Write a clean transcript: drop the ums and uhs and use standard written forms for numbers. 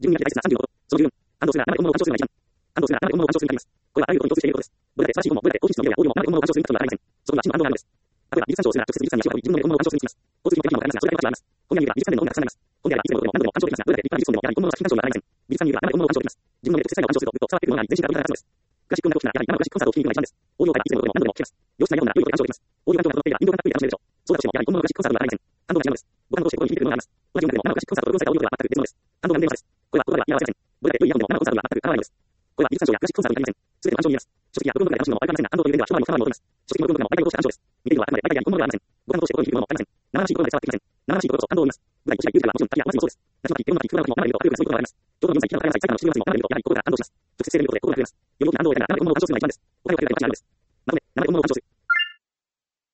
12月大切な36、その10、安藤するが生で本物を干渉するが一番。安藤するが生で本物を干渉するが一番です。これはあらゆることに共通していることです。どれだけ素晴らしい本も、どれだけ高品質の医療やオーディオも生で本物を干渉するにかかわらないません。そこには真の安藤があるのです。例えば、技術参照をするなら直接技術さんに足を運び、自分の目で本物を干渉するに行きます。交通費も手間暇もかかりますが、それだけの価値はあります。本屋には技術関連の本がたくさんあります。本であればいつでもどこでも何度でも何度でも干渉できますが、どれだけ立派な技術本でもやはり本物を干渉できますが、どれだけ立派な技術本でもやはり自分の目で直接作用を干渉すると、伝わってくるものがあり、全身から動きが流れるそうです。クラシック音楽を聴くなら、やはり生のクラシックコンサートを聴きに行くのが一番です。オーディオからいつでもどこでも何度でも聞けます。良質なイヤホンなら良い音で鑑賞できます。オーディオ環境が整っていればインドがたっぷり楽しめるでしょう。そうだとしても、やはり本物のクラシックコンサートにはならないません。感動が違います。ボタンを押して心に響いてくるものがあります。同じ音楽でも生のクラシックコンサートと録音されたオーディオでは全く別物です。感動が電話です。これは言葉では言い表せません。どれだけ良いイヤホンでも生のコンサートには全くかなわないのです。これは技術参照やクラシックコンサートに限りません。すべての暗証に言えます。書籍や録音とかで楽しむのも悪くありませんが、感動という点では商売も様々に戻ります。書籍も録音とかも大体を通して暗証です。見ているのはあくまで大体に本物ではありません。ボタンを押して心に響くものもありません。生々しいことまで伝わってきません。生々しいことこそ感動を生みます。舞台、都市やミュージカルはもちろん旅やお祭りもそうです。夏祭り、テロマ祭り、フラワーマーケットも生で見ると迫力がそういうことがあります。ちょうど皆さん、昨日の開催、埼玉の秩父祭りも生で見るとやはり心から感動します。直接性で見ることで心が震えます。より多くの安動を得たいなら生で本物を干渉するのが一番です。お金をかけたり価値があるのです。